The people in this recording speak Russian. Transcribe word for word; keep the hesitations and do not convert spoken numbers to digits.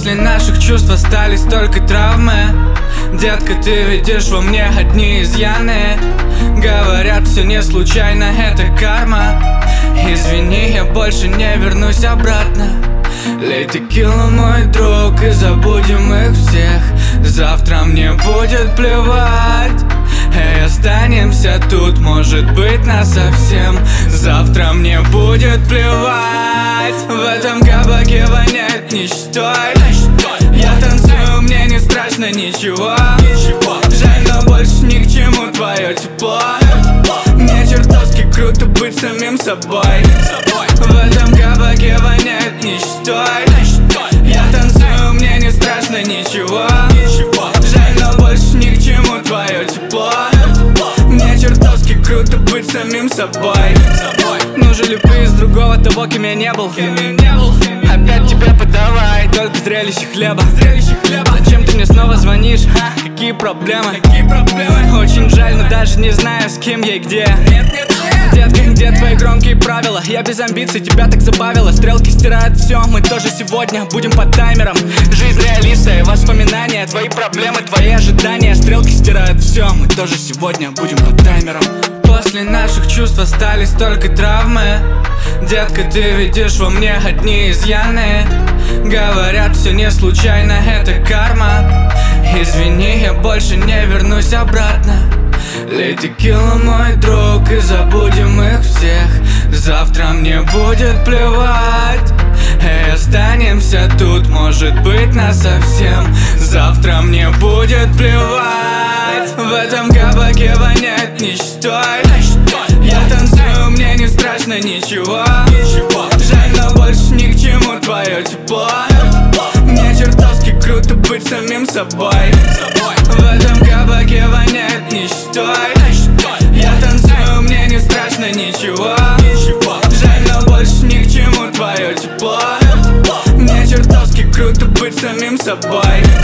После наших чувств остались только травмы. Детка, ты видишь во мне одни изъяны. Говорят, все не случайно, это карма. Извини, я больше не вернусь обратно. Лей текилу, мой друг, и забудем их всех. Завтра мне будет плевать. Эй, останемся тут, может быть, насовсем. Завтра мне будет плевать. В этом кабаке воняет нищетой. Я танцую, мне не страшно ничего. Жаль, но больше ни к чему твое тепло. Мне чертовски круто быть самим собой. В этом кабаке воняет нищетой. Я танцую, мне не страшно ничего. Жаль, но больше ни к чему твое тепло. Мне чертовски круто быть самим собой. Нужен ли ты из другого того, кем я не был? Опять тебе подавай только зрелище хлеба. Зачем ты мне снова звонишь? Ха, какие проблемы? Очень жаль, но даже не знаю, с кем я и где. Детка, где твои громкие правила? Я без амбиций, тебя так забавило. Стрелки стирают все, мы тоже сегодня будем по таймерам. Жизнь реалиста и воспоминания, твои проблемы, твои ожидания. Стрелки стирают все, мы тоже сегодня будем по таймерам. После наших чувств остались только травмы. Детка, ты видишь во мне одни изъяны. Говорят, все не случайно, это карма. Извини, я больше не вернусь обратно. Лей текилу, мой друг, и забудем их всех. Завтра мне будет плевать. Эй, останемся тут, может быть, насовсем. Завтра мне будет плевать. В этом кабаке воняет нищетой. Я танцую, мне не страшно ничего. Жаль, но больше ни к чему твое тепло. Мне чертовски круто быть самим собой. В этом кабаке воняет нищетой. Я танцую, мне не страшно ничего. Жаль, но больше ни к чему твое тепло. Мне чертовски круто быть самим собой.